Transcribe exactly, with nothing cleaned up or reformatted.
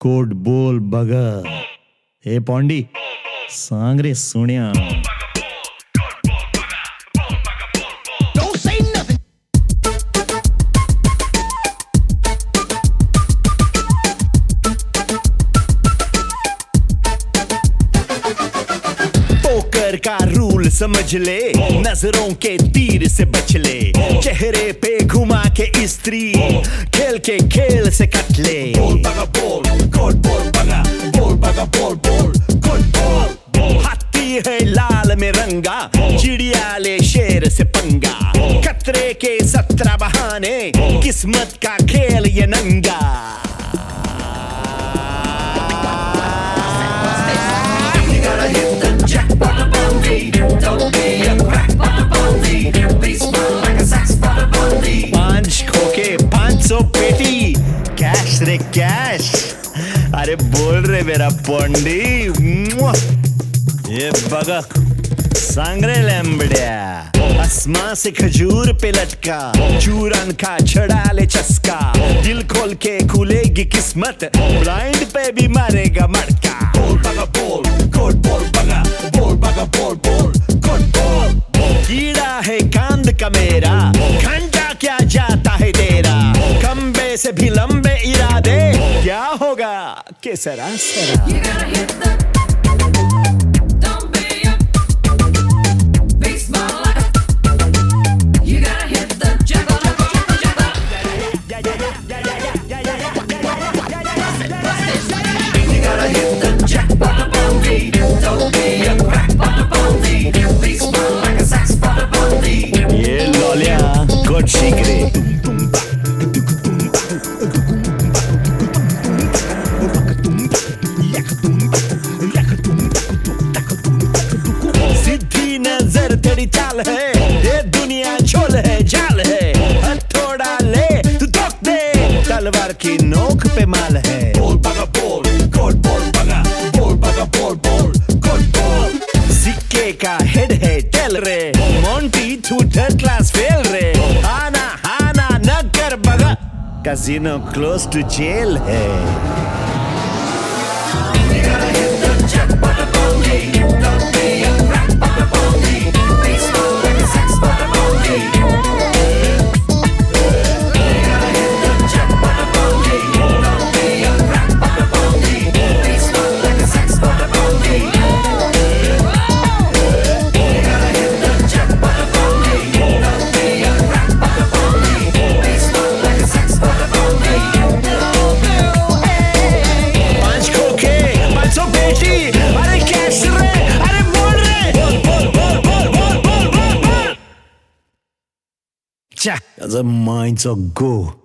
Coat बोल बगा ए पौंडी सांग रे सुनिया पोकर का रूल समझ ले, नजरों के तीर से बच ले, चेहरे पे घुमा के स्त्री खेल के खेल से कट ले। बोल बगा बोल, कोट बोल बगा, बोल बगा बोल बोल, कोट बोल। हाथी है लाल में रंगा, चिड़िया ले शेर से पंगा, खतरे के सत्रह बहाने, किस्मत का खेल ये नंगा। पांच खोके पांच सौ पेटी, कैश रे कैश। अरे बोल रे मेरा पोंडी, ये बगा सांगरे लैम्बड़िया, आसमां से खजूर पे लटका, चूरन का छड़ा ले चस्का, दिल खोल के खुलेगी किस्मत, ब्लाइंड पे भी मारेगा मटका। बोल बगा बोल, कोट बोल बगा, बोल बगा बोल बोल, कोट बोल। कीड़ा है कांद का मेरा, घंटा क्या जाता है तेरा, खंबे से भी लंबे इरादे, क्या होगा के सरा सरा। ये लोलिया कोट शिकरे, सीधी नजर तेरी चाल है, ये दुनिया छोल है जाल है, हथौड़ा ले तू ठोक दे, तलवार की नोक पे माल है। बोल बगा बोल, कोट बोल बगा, बोल बगा बोल बोल, कोट बोल। सिक्के का हेड है टेल रे, मोंटी तू थर्ड क्लास फेल रे, आना आना न कर बगा, कैसीनो क्लोज टू जेल है। Jack, the minds of go.